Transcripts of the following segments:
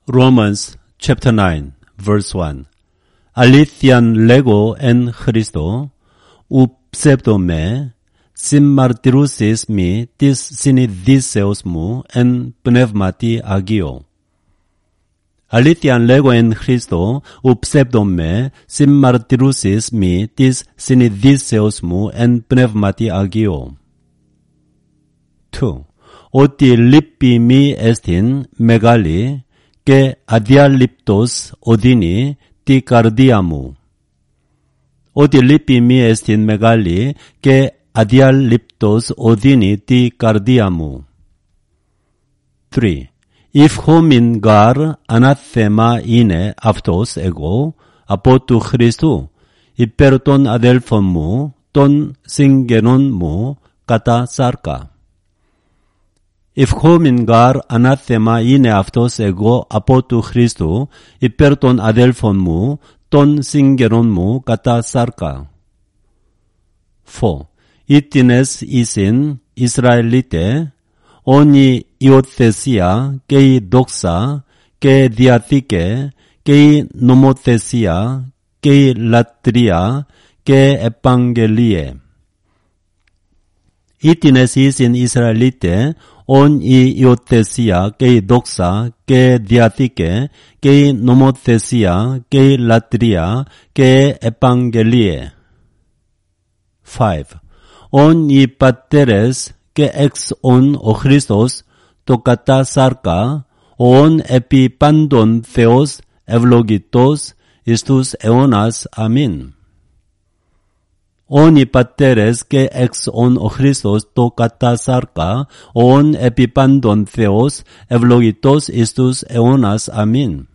Romans chapter 9, verse 1. Αλήθειαν λέγω εν Χριστώ, ου ψεύδω με, συμμαρτυρούσις μη της συνειδήσεως μου εν πνεύματι Αγίο. Αλήθειαν λέγω εν Χριστώ, ου ψεύδω με, συμμαρτυρούσις μη της συνειδήσεως μου εν πνεύματι Αγίο. 2. Ότι λύπη μη εστιν μεγάλη, και αδιαλείπτος οδύνει τη καρδία μου. Ότι λύπη μη εστιν μεγάλη και αδιαλείπτος οδύνει τη καρδία μου. 3. Ευχόμην γαρ ανάθεμα είναι αυτός εγώ από του Χριστού υπέρ των αδέλφων μου, των συγγενών μου κατά σάρκα. Ευχόμην γαρ ανάθεμα είναι αυτός εγώ από του Χριστού υπέρ των αδέλφων μου, των συγγενών μου κατά σάρκα. 4. Ήτινες εισιν Ισραηλίτε, όνοι υιοθεσία και η δόξα και η διαθήκη και η νομοθεσία και η λατρεία και επαγγελίε. Ήτινες εισιν Ισραηλίτε, όν η υιοθεσία και η δόξα και η διαθήκη και η νομοθεσία και η λατρεία και η επαγγελίε. 5. Όν οι πατέρες και εξ όν ο Χριστός το κατά σάρκα, όν επί πάντων Θεός ευλογητός εις τους αιώνας. Αμήν. Όν οι πατέρες και εξ όν ο Χριστός το κατά σάρκα, όν επί πάντων Θεός ευλογητός εις τους αιώνας. Αμήν.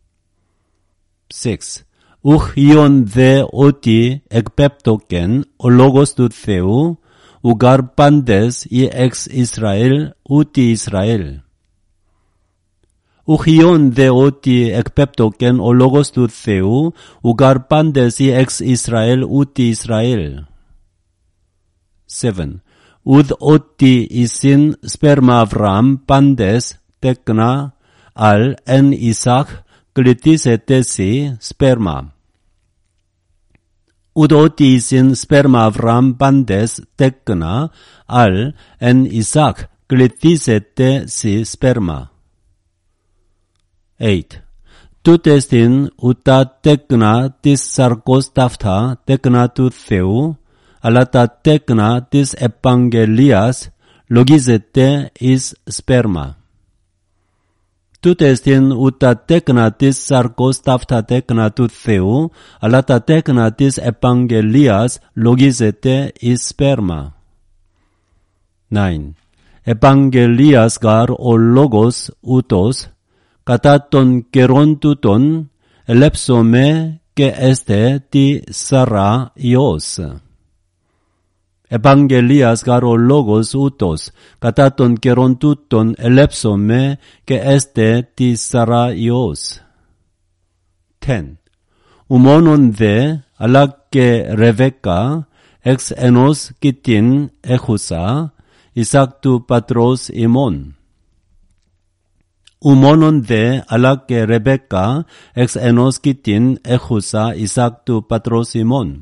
6. Ουχ ιον δε ότι εκπέπτωκεν ο λόγος του Θεού, ουγαρ πάντες οι εξ Ισραήλ ούτι Ισραήλ. Ουχ ιον δε ότι εκπέπτωκεν ο λόγος του Θεού, ουγαρ πάντες οι εξ Ισραήλ ούτι Ισραήλ. 7. Ουδ ότι εισιν σπέρμα Αβραάμ πάντες τέκνα αλ εν Ισάχ κλητήσετε σοι σπέρμα. Ουδ ότι εισιν σπέρμα Αβραάμ πάντες τέκνα αλ εν Ισάχ κλητήσετε σοι σπέρμα. 8. Τούτεστιν ουτα τέκνα της σαρκός ταύτα τέκνα του Θεού, αλλά τα τέκνα της επαγγελίας λογίζεται εις σπέρμα. Τούτεστιν ουτα τέκνα της σαρκός ταύτα τέκνα του Θεού, αλλά τα τέκνα της επαγγελίας λογίζεται εις σπέρμα. 9. Επαγγελίας γαρ ο λόγος ούτως, κατά των καιρών τούτων ελέψομαι και έστε τη Σαρά Υιός. Επαγγελίας γαρ ο λόγος ούτως, κατά των καιρών τούτων ελέψομαι και έστε τη Σαρά Υιός. 10. Ουμόνον δε, αλλά και Ρεβέκα, εξ ενός κοιτήν έχουσα, Ισάκ του πατρός ημών. Ουμόνον δε, αλλά και Ρεβέκα, εξ ενός κοιτήν έχουσα Ισάκ του πατρός ημών.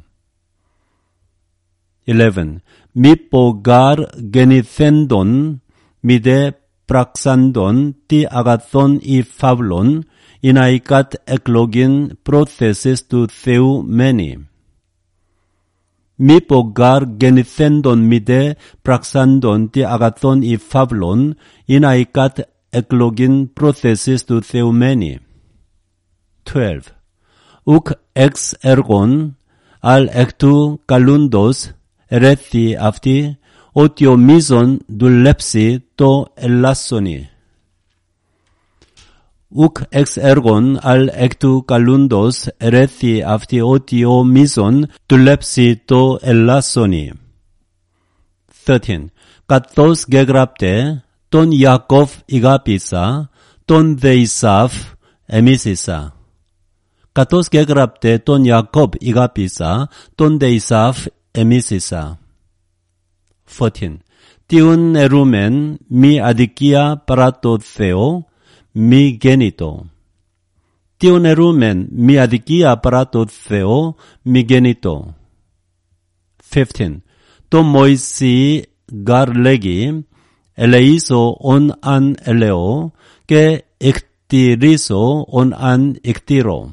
11. Μήπω γαρ γεννηθέντον, μη δε πραξάντον, τι αγαθόν ή φαύλον, ή να ικάτ εκλογήν πρόθεσης του Θεού μένει. Μήπω γαρ γεννηθέντον, μη δε πραξάντον, τι αγαθόν ή φαύλον, ή να ικάτ εκλογήν πρόθεσης του Θεού μένει. 12. Ουκ εξ έργων, αλ εκ του καλούντος, ερέθη αυτή, ότι ο μίζων δουλέψει το ελάσσονι. Ουκ εξ έργων, αλ εκ του καλούντος, ερέθη αυτή, ότι ο μίζων δουλέψει το ελάσσονι. 13. Καθώς γεγράπτε, τον Ιακώβ ηγάπησα, τον δε Ισαύ εμίσησα. Καθώς γεγράπτε τον Ιακώβ ηγάπησα, τον δε Ισαύ εμίσησα. 14. Τιούν ερούμεν μη αδικία παρά το Θεό, μη γέννητο. tionerumen mi adikia para το Θεό μη γεννητό. 15. Το Μωυσή γαρ λέγει, ελεήσω ον αν ελεώ και εκτηρήσω ον αν εκτηρώ.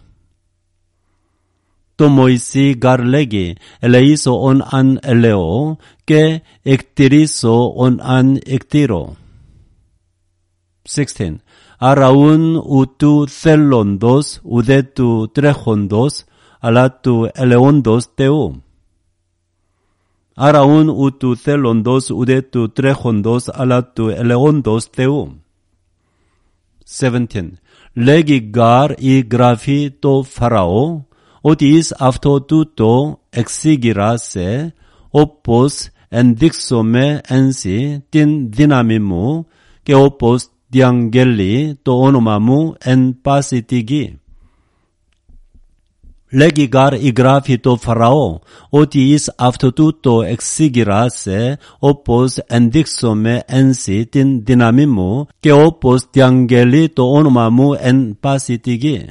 Το Μωυσή γαρ λέγει, ελεήσω ον αν ελεώ και εκτηρήσω ον αν εκτηρώ. 16. Αραούν ουτού θέλοντος ουδέ του τρέχοντος, αλλά του ελεόντος Θεού. Αραούν ουτού θέλοντος ουδέ του τρέχοντος, αλλά του ελεόντος Θεού. 17. Λέγει γαρ η γραφή το Φαραώ, ότι εις αυτό τούτο εξήγηράσε, όπως ενδείξομαι ένσι την δύναμη μου και όπως διαγγέλει το όνομα μου εν πάση τη γη. Λέγει γαρ η γράφη το Φαραώ, ότι εις αυτό τούτο εξήγηράσε, όπως ενδείξομαι ένσι την δύναμη μου και όπως διαγγέλει το όνομα μου εν πάση τη γη.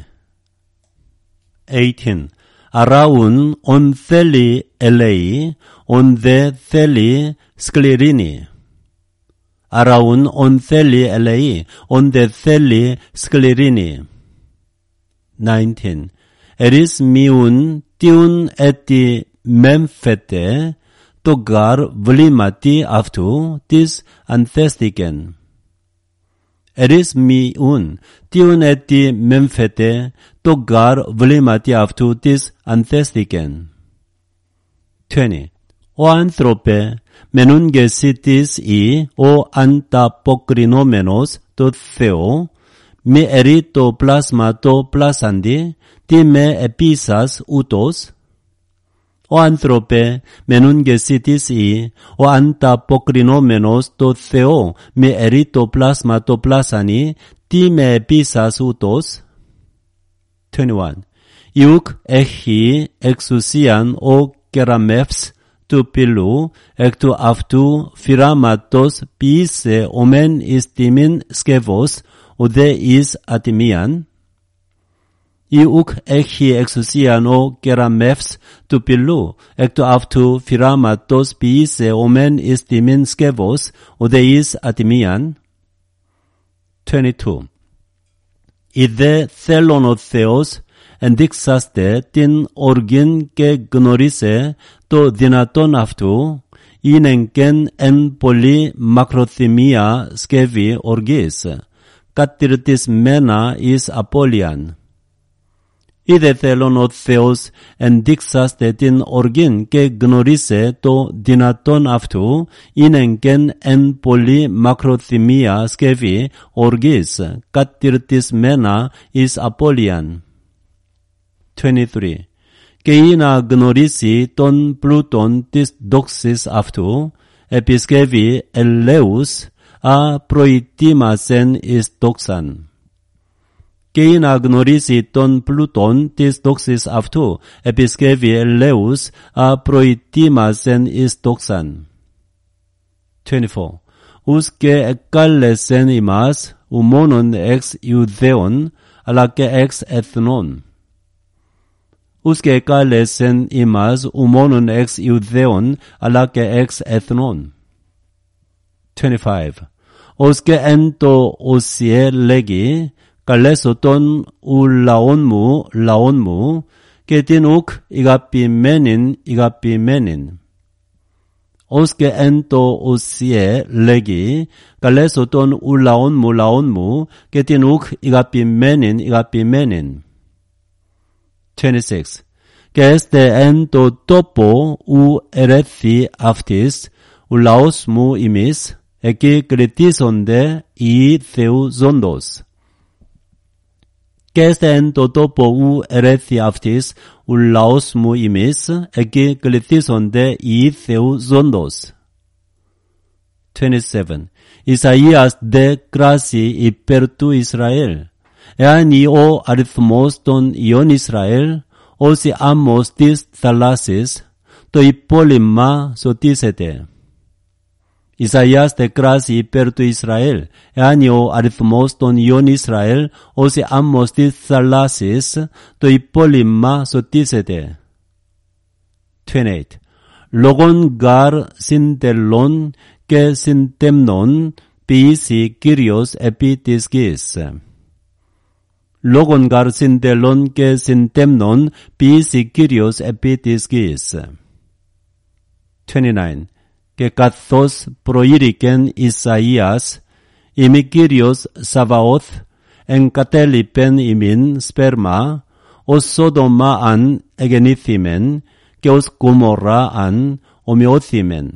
18. Αραούν ον θέλει ελέη, ον δε θέλει σκληρύνει. Αραούν ον θέλει ελεή, ον δε θέλει σκληρύνει. 19. Ερείς μειούν τιούν έτι μέμφεται, το γαρ βλήματι αυτού της ανθέστηκεν. Ερείς μειούν τιούν έτι μέμφεται, το γαρ βλήματι αυτού της ανθέστηκεν. 20. Ο άνθρωπε, μενούν γεσίτης ή ο ανταποκρινόμενος το Θεό, με ερεί το πλάσμα το πλάσαντι, τι με επίσας ούτως. Ο άνθρωπε, μενούν γεσίτης ή ο ανταποκρινόμενος το Θεό, με ερεί το πλάσμα το πλάσανι, τι με επίσας ούτως. 21. Ιουκ έχει εξουσίαν ο κεραμεύς του πυλού, εκ του αυτού φυράματος ποιήσε ομέν εις τιμήν σκεύος, ουδέ εις ατιμίαν. Ιουκ έχει εξουσίαν ο κεραμεύς του πυλού, εκ του αυτού φυράματος ποιήσε ομέν εις τιμήν σκεύος, ουδέ εις ατιμίαν. 22. Ιδέ θέλον ο Θεός ενδείξαστε την οργήν και γνωρίσε το δυνατόν αυτού, είναι κεν εν πολύ μακροθυμία σκεύη οργής, κατηρτισμένα εις απώλειαν. Είδε θέλον ο Θεός ενδείξαστε την οργήν και γνωρίσε το δυνατόν αυτού, είναι κεν εν πολύ μακροθυμία σκεύη οργής, κατηρτισμένα εις απώλειαν. 23. Και ή να γνωρίσει τον πλούτον της δόξης αυτού, επισκεύει ελέους, προετοίμασεν εις δόξαν. Και ή να γνωρίσει τον πλούτον της δόξης αυτού, επισκεύει ελέους, προετοίμασεν εις δόξαν. 24. Ους και εκάλεσεν ημάς, ουδ εξ Ιουδαίων, αλλά και εξ εθνών. Ους και εκάλεσεν ημάς ουδ εξ Ιουδαίων, αλλά και εξ εθνών. 25. Ως και εν το Οσιέ λέγει, καλέσω τον λαόν μου, και την ουκ ηγαπημένην. Ως και εν το Οσιέ λέγει, καλέσω τον λαόν μου, και την ουκ ηγαπημένην. 26. Και έστε εν το τόπο ου ερέθη αυτής, ου λαός μου ημείς, εκεί κλητήσονται οι Θεού ζώντος. Και έστε εν το τόπο ου ερέθη αυτής, ου λαός μου ημείς, εκεί κλητήσονται οι Θεού ζώντος. 27. Ισαΐας δε κράσει υπέρ του Ισραήλ. Εάν ο αριθμός των ιών Ισραήλ, ως η άμμος της θαλάσσης, το υπόλοιμα σωτίσεται. Isaías de graça perto Israel, eanio arithmos ton ion Israel, osi ammos dis thalasis, to ipolimma sotisete. 28. Logon gar sintelon ke sintemnon piisi Kyrios epitisgis. Logon gar sintelon ke sintemnon piisi Kyrios epitisgis. 29. Que καθώς προήρικεν Ισαΐας, ημι Κύριος Σαβαώθ, εγκατέλειπεν ημίν σπέρμα, ως Σόδομα αν εγεννήθημεν, και ως Γομορρά αν ομοιώθημεν.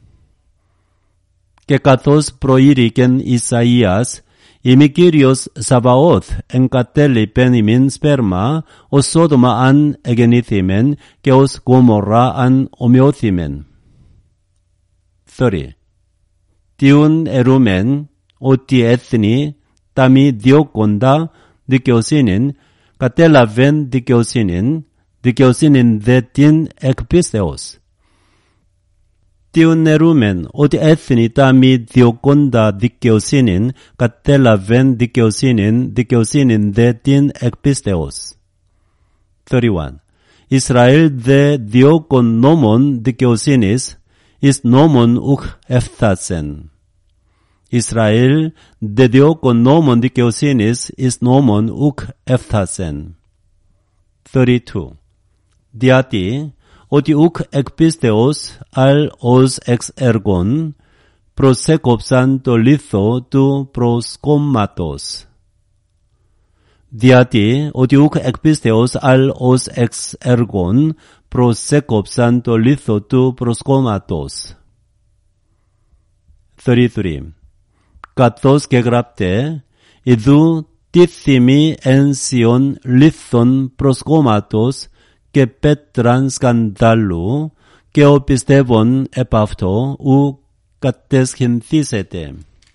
Και καθώς προήρικεν Ισαΐας, ημι Κύριος Σαβαώθ, εγκατέλειπεν ημίν σπέρμα, ως Σόδομα αν εγεννήθημεν, και ως Γομορρά αν ομοιώθημεν. 30. Tiun erumen ότι έθνη ταμί διώκοντα δικαιοσύνην κατέλαβεν δικαιοσύνην δε την εκπίστεως. Tiun erumen ότι έθνη ταμί διώκοντα δικαιοσύνην κατέλαβεν δικαιοσύνην δε την εκπίστεως. 31. Ισραήλ δε διώκον νόμων δικαιοσύνης is nomon uch eftasen. Israel de diokon nomon δικαιοσύνης is nomon uch eftasen. 32. Διάτι ότι uch εκπίστεως αλ ως εξ έργων προσέκοψαν το λίθο του προσκόμματος. Διάτι ότι uch εκπίστεως αλ ως εξ έργων προσέκοψαν το λίθο του προσκόμματος. 33. Καθώς και γραπτέ, ιδού τίθιμη ένσιον λίθον προσκόμματος και πέτραν σκανδάλου, και ο πιστεύων επ' αυτό ου κατεσχυνθήσετε.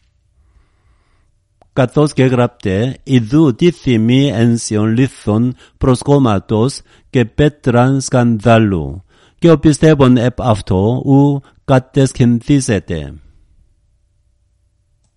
Καθώς και γραπτέ, ιδού τίθιμη ένσιον λίθον προσκόμματος και πέτραν σκανδάλου, και ο πιστεύων επ' αυτό ου κατεσχυνθήσετε.